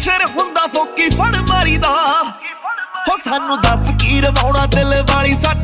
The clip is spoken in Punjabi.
ਪ੍ਰੈਸ਼ਰ ਹੁੰਦਾ ਫੋਕੀ ਫੜ ਮਾਰੀਦਾ ਹੋ ਸਾਨੂੰ ਦੱਸ ਕੀ ਰਵਾਉਣਾ ਦਿਲ ਵਾਲੀ